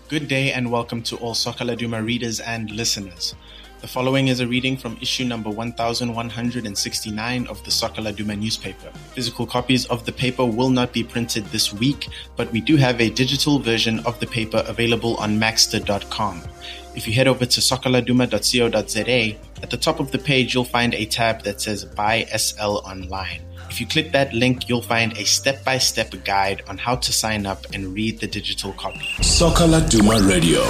Good day and welcome to all Soccer Laduma readers and listeners. The following is a reading from issue number 1169 of the Soccer Laduma newspaper. Physical copies of the paper will not be printed this week, but we do have a digital version of the paper available on maxter.com. If you head over to soccerladuma.co.za, at the top of the page you'll find a tab that says Buy SL Online. If you click that link, you'll find a step-by-step guide on how to sign up and read the digital copy. Soccer Laduma Radio.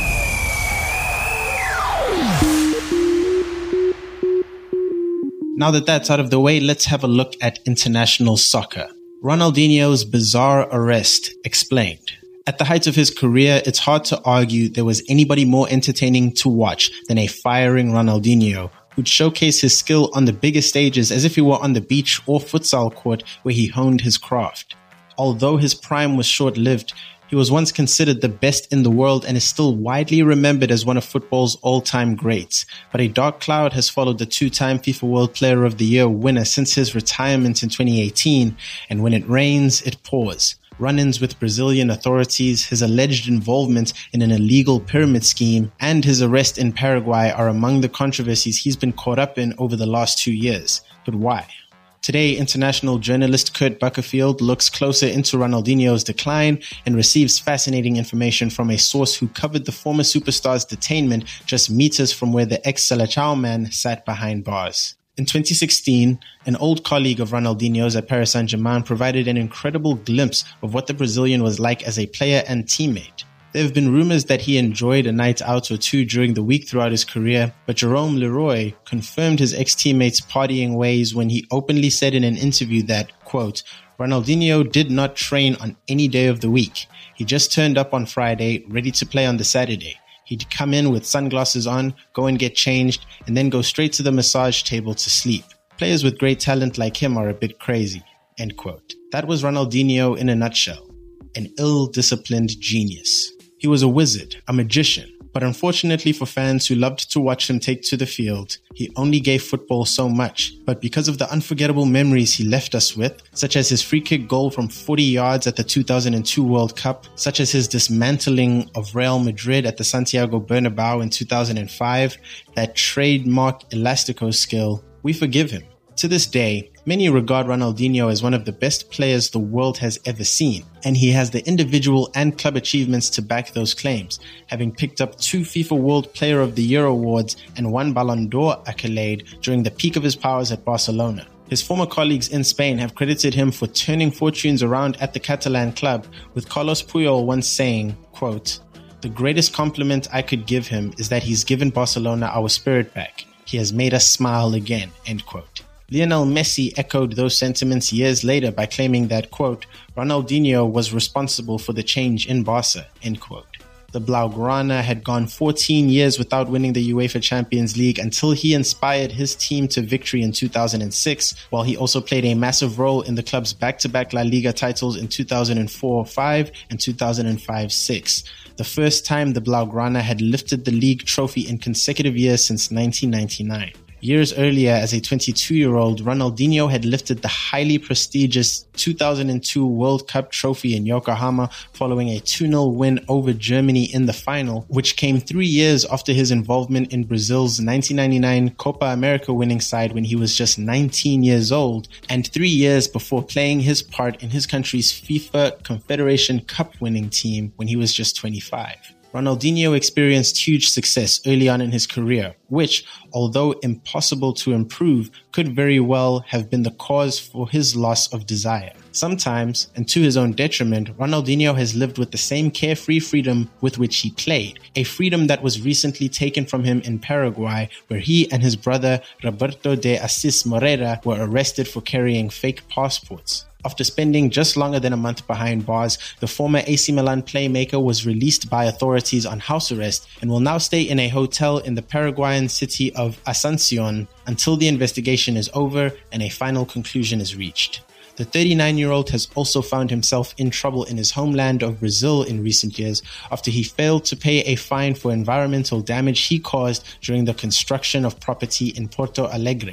Now that that's out of the way, let's have a look at international soccer. Ronaldinho's bizarre arrest explained. At the height of his career, it's hard to argue there was anybody more entertaining to watch than a firing Ronaldinho, who'd showcase his skill on the biggest stages as if he were on the beach or futsal court where he honed his craft. Although his prime was short-lived, he was once considered the best in the world and is still widely remembered as one of football's all-time greats. But a dark cloud has followed the two-time FIFA World Player of the Year winner since his retirement in 2018, and when it rains, it pours. Run-ins with Brazilian authorities, his alleged involvement in an illegal pyramid scheme, and his arrest in Paraguay are among the controversies he's been caught up in over the last 2 years. But why? Today, international journalist Kurt Buckerfield looks closer into Ronaldinho's decline and receives fascinating information from a source who covered the former superstar's detainment just meters from where the ex-Seleção man sat behind bars. In 2016, an old colleague of Ronaldinho's at Paris Saint-Germain provided an incredible glimpse of what the Brazilian was like as a player and teammate. There have been rumors that he enjoyed a night out or two during the week throughout his career, but Jerome Leroy confirmed his ex-teammates' partying ways when he openly said in an interview that, quote, Ronaldinho did not train on any day of the week. He just turned up on Friday, ready to play on the Saturday. He'd come in with sunglasses on, go and get changed, and then go straight to the massage table to sleep. Players with great talent like him are a bit crazy, end quote. That was Ronaldinho in a nutshell. An ill-disciplined genius. He was a wizard, a magician, but unfortunately for fans who loved to watch him take to the field, he only gave football so much. But because of the unforgettable memories he left us with, such as his free kick goal from 40 yards at the 2002 World Cup, such as his dismantling of Real Madrid at the Santiago Bernabeu in 2005, that trademark elastico skill, we forgive him. To this day, many regard Ronaldinho as one of the best players the world has ever seen, and he has the individual and club achievements to back those claims, having picked up 2 FIFA World Player of the Year awards and 1 Ballon d'Or accolade during the peak of his powers at Barcelona. His former colleagues in Spain have credited him for turning fortunes around at the Catalan club, with Carlos Puyol once saying, quote, "The greatest compliment I could give him is that he's given Barcelona our spirit back. He has made us smile again," end quote. Lionel Messi echoed those sentiments years later by claiming that, quote, Ronaldinho was responsible for the change in Barca, end quote. The Blaugrana had gone 14 years without winning the UEFA Champions League until he inspired his team to victory in 2006, while he also played a massive role in the club's back-to-back La Liga titles in 2004-05 and 2005-06, the first time the Blaugrana had lifted the league trophy in consecutive years since 1999. Years earlier, as a 22-year-old, Ronaldinho had lifted the highly prestigious 2002 World Cup trophy in Yokohama following a 2-0 win over Germany in the final, which came 3 years after his involvement in Brazil's 1999 Copa America winning side when he was just 19 years old, and 3 years before playing his part in his country's FIFA Confederation Cup winning team when he was just 25. Ronaldinho experienced huge success early on in his career, which, although impossible to improve, could very well have been the cause for his loss of desire. Sometimes, and to his own detriment, Ronaldinho has lived with the same carefree freedom with which he played, a freedom that was recently taken from him in Paraguay, where he and his brother Roberto de Assis Moreira were arrested for carrying fake passports. After spending just longer than a month behind bars, the former AC Milan playmaker was released by authorities on house arrest and will now stay in a hotel in the Paraguayan city of Asunción until the investigation is over and a final conclusion is reached. The 39-year-old has also found himself in trouble in his homeland of Brazil in recent years after he failed to pay a fine for environmental damage he caused during the construction of property in Porto Alegre.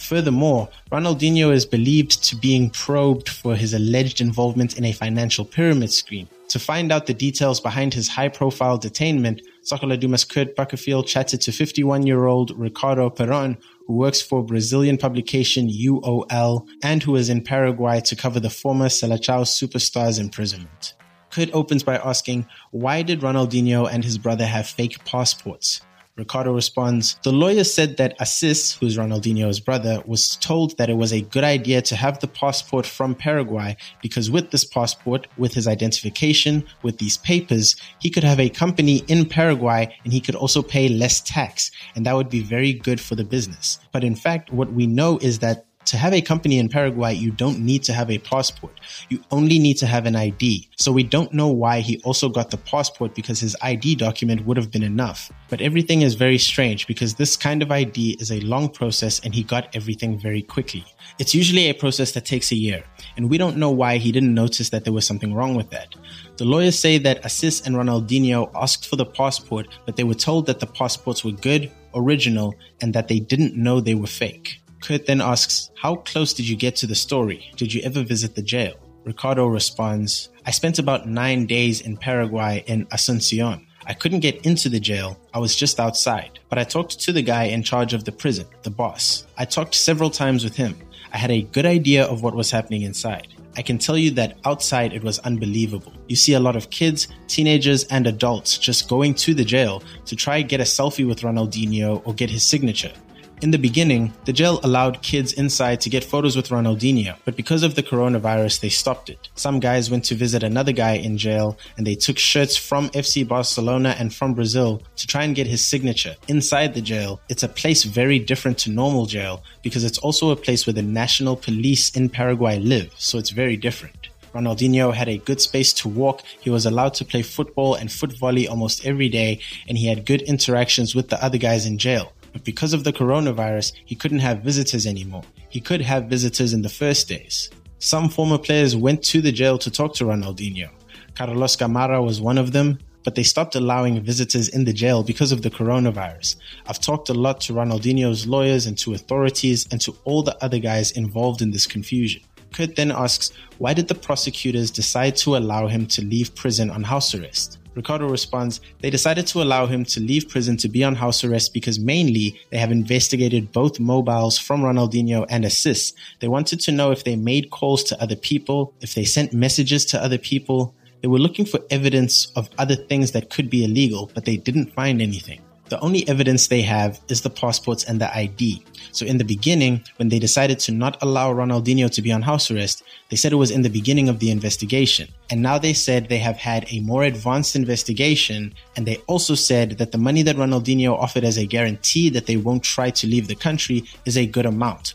Furthermore, Ronaldinho is believed to being probed for his alleged involvement in a financial pyramid scheme. To find out the details behind his high-profile detainment, Soccer Laduma's Kurt Buckerfield chatted to 51-year-old Ricardo Peron, who works for Brazilian publication UOL and who is in Paraguay to cover the former Seleção superstar's imprisonment. Kurt opens by asking, why did Ronaldinho and his brother have fake passports? Ricardo responds, the lawyer said that Assis, who's Ronaldinho's brother, was told that it was a good idea to have the passport from Paraguay because with this passport, with his identification, with these papers, he could have a company in Paraguay and he could also pay less tax, and that would be very good for the business. But in fact, what we know is that to have a company in Paraguay, you don't need to have a passport. You only need to have an ID. So we don't know why he also got the passport because his ID document would have been enough. But everything is very strange because this kind of ID is a long process and he got everything very quickly. It's usually a process that takes a year, and we don't know why he didn't notice that there was something wrong with that. The lawyers say that Assis and Ronaldinho asked for the passport, but they were told that the passports were good, original, and that they didn't know they were fake. Kurt then asks, how close did you get to the story? Did you ever visit the jail? Ricardo responds, I spent about 9 days in Paraguay in Asuncion. I couldn't get into the jail. I was just outside. But I talked to the guy in charge of the prison, the boss. I talked several times with him. I had a good idea of what was happening inside. I can tell you that outside it was unbelievable. You see a lot of kids, teenagers, and adults just going to the jail to try and get a selfie with Ronaldinho or get his signature. In the beginning, the jail allowed kids inside to get photos with Ronaldinho, but because of the coronavirus, they stopped it. Some guys went to visit another guy in jail, and they took shirts from FC Barcelona and from Brazil to try and get his signature. Inside the jail, it's a place very different to normal jail because it's also a place where the national police in Paraguay live, so it's very different. Ronaldinho had a good space to walk, he was allowed to play football and foot volley almost every day, and he had good interactions with the other guys in jail. But because of the coronavirus, he couldn't have visitors anymore. He could have visitors in the first days. Some former players went to the jail to talk to Ronaldinho. Carlos Gamarra was one of them, but they stopped allowing visitors in the jail because of the coronavirus. I've talked a lot to Ronaldinho's lawyers and to authorities and to all the other guys involved in this confusion. Kurt then asks, why did the prosecutors decide to allow him to leave prison on house arrest? Ricardo responds, they decided to allow him to leave prison to be on house arrest because mainly they have investigated both mobiles from Ronaldinho and Assis. They wanted to know if they made calls to other people, if they sent messages to other people. They were looking for evidence of other things that could be illegal, but they didn't find anything. The only evidence they have is the passports and the ID. So in the beginning, when they decided to not allow Ronaldinho to be on house arrest, they said it was in the beginning of the investigation. And now they said they have had a more advanced investigation, and they also said that the money that Ronaldinho offered as a guarantee that they won't try to leave the country is a good amount.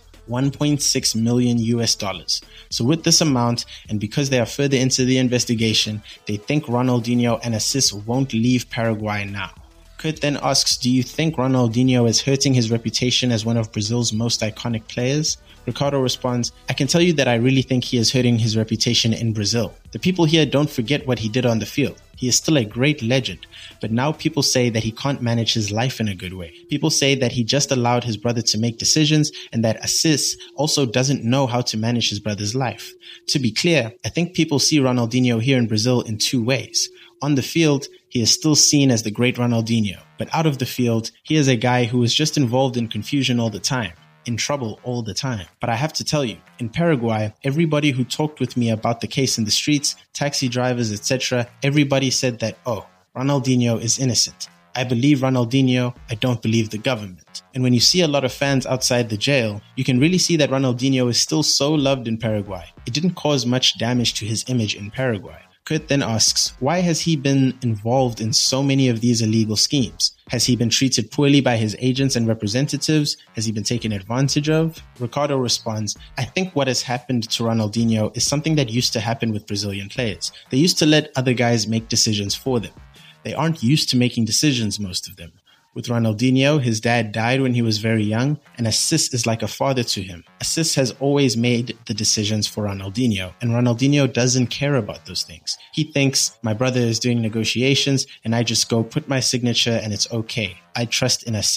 $1.6 million US. So with this amount, and because they are further into the investigation, they think Ronaldinho and Assis won't leave Paraguay now. Kurt then asks, do you think Ronaldinho is hurting his reputation as one of Brazil's most iconic players? Ricardo responds, I can tell you that I really think he is hurting his reputation in Brazil. The people here don't forget what he did on the field. He is still a great legend, but now people say that he can't manage his life in a good way. People say that he just allowed his brother to make decisions and that Assis also doesn't know how to manage his brother's life. To be clear, I think people see Ronaldinho here in Brazil in two ways. On the field, he is still seen as the great Ronaldinho, but out of the field, he is a guy who is just involved in confusion all the time, in trouble all the time. But I have to tell you, in Paraguay, everybody who talked with me about the case in the streets, taxi drivers, etc., everybody said that, oh, Ronaldinho is innocent. I believe Ronaldinho, I don't believe the government. And when you see a lot of fans outside the jail, you can really see that Ronaldinho is still so loved in Paraguay. It didn't cause much damage to his image in Paraguay. Kurt then asks, why has he been involved in so many of these illegal schemes? Has he been treated poorly by his agents and representatives? Has he been taken advantage of? Ricardo responds, I think what has happened to Ronaldinho is something that used to happen with Brazilian players. They used to let other guys make decisions for them. They aren't used to making decisions, most of them. With Ronaldinho, his dad died when he was very young, and Assis is like a father to him. Assis has always made the decisions for Ronaldinho, and Ronaldinho doesn't care about those things. He thinks, my brother is doing negotiations, and I just go put my signature and it's okay. I trust in Assis.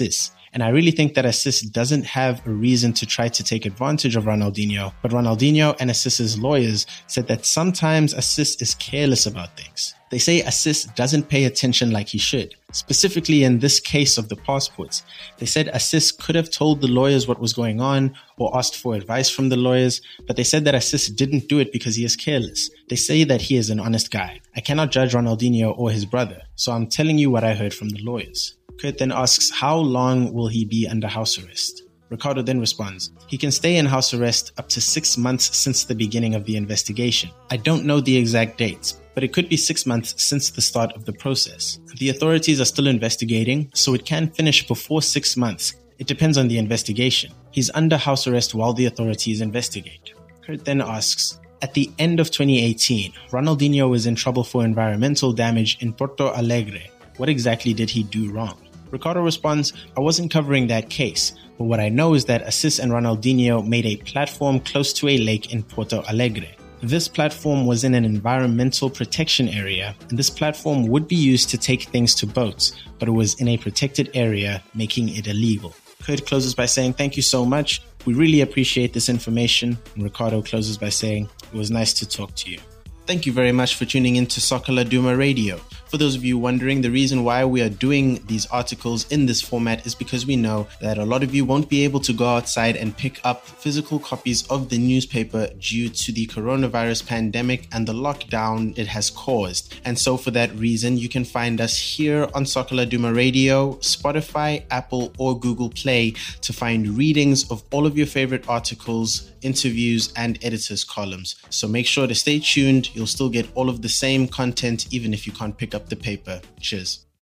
And I really think that Assis doesn't have a reason to try to take advantage of Ronaldinho, but Ronaldinho and Assis's lawyers said that sometimes Assis is careless about things. They say Assis doesn't pay attention like he should. Specifically in this case of the passports, they said Assis could have told the lawyers what was going on or asked for advice from the lawyers, but they said that Assis didn't do it because he is careless. They say that he is an honest guy. I cannot judge Ronaldinho or his brother, so I'm telling you what I heard from the lawyers. Kurt then asks, how long will he be under house arrest? Ricardo then responds, he can stay in house arrest up to 6 months since the beginning of the investigation. I don't know the exact dates, but it could be 6 months since the start of the process. The authorities are still investigating, so it can finish before 6 months. It depends on the investigation. He's under house arrest while the authorities investigate. Kurt then asks, at the end of 2018, Ronaldinho was in trouble for environmental damage in Porto Alegre. What exactly did he do wrong? Ricardo responds, I wasn't covering that case, but what I know is that Assis and Ronaldinho made a platform close to a lake in Porto Alegre. This platform was in an environmental protection area, and this platform would be used to take things to boats, but it was in a protected area, making it illegal. Kurt closes by saying, thank you so much. We really appreciate this information. And Ricardo closes by saying, it was nice to talk to you. Thank you very much for tuning in to Soccer Laduma Radio. For those of you wondering, the reason why we are doing these articles in this format is because we know that a lot of you won't be able to go outside and pick up physical copies of the newspaper due to the coronavirus pandemic and the lockdown it has caused. And so for that reason, you can find us here on Soccer Laduma Radio, Spotify, Apple, or Google Play to find readings of all of your favorite articles, interviews, and editors' columns. So make sure to stay tuned. You'll still get all of the same content even if you can't pick up the paper. Cheers.